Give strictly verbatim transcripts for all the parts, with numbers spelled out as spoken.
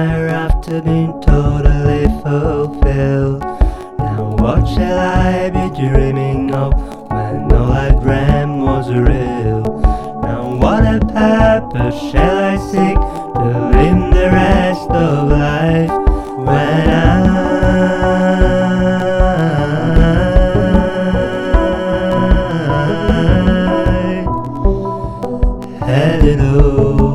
desire after being totally fulfilled. Now what shall I be dreaming of when all I dreamt was real? Now what a purpose shall I seek to live the rest of life when I had it all?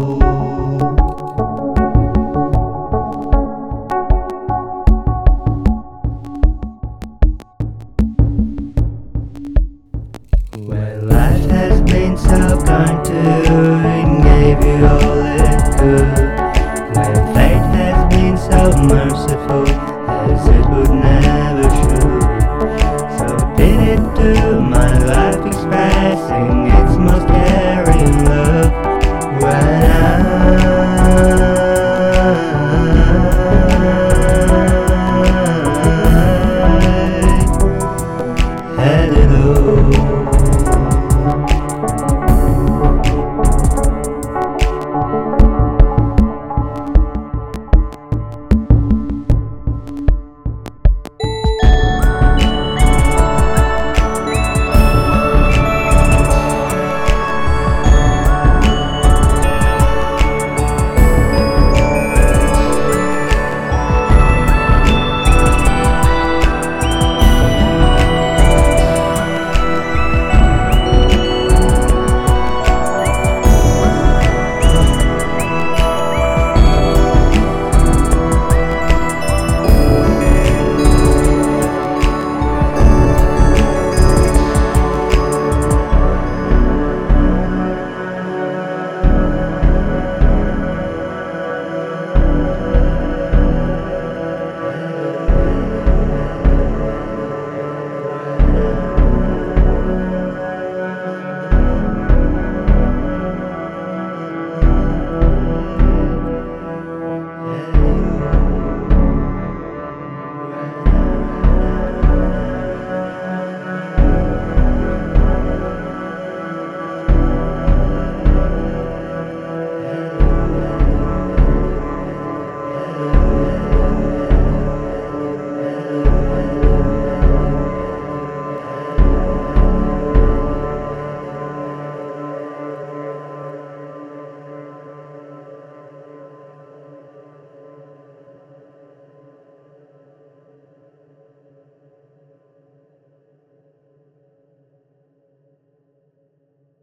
When life has been so kind to you and gave you all it could, when fate has been so merciful